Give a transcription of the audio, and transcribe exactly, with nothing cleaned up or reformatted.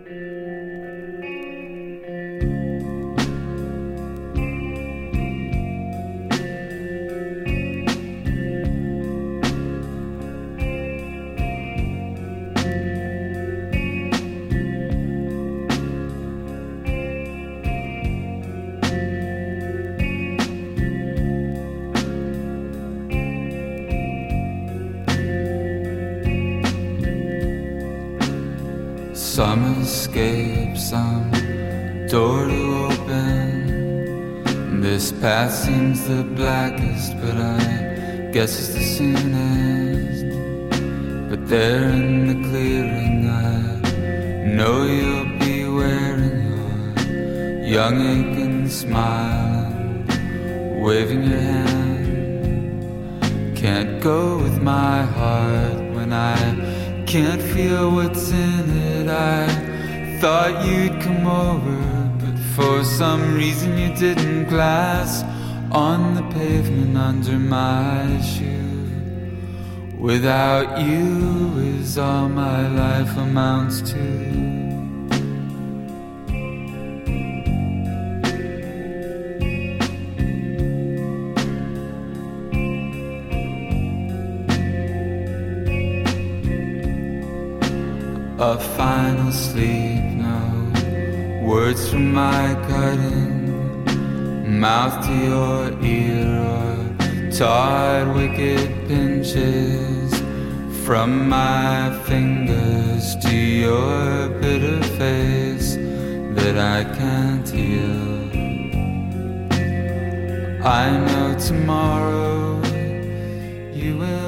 Some escape, some door to open. This path seems the blackest, but I guess it's the soonest. But there in the clearing, I know you'll be wearing your young aching smile and waving your hand. Can't go with my heart when I can't feel what's in it. I thought you'd come over, but for some reason you didn't. Glass on the pavement under my shoe. Without you is all my life amounts to. A final sleep, no words from my cutting mouth to your ear, or tired wicked pinches from my fingers to your bitter face that I can't heal. I know tomorrow you will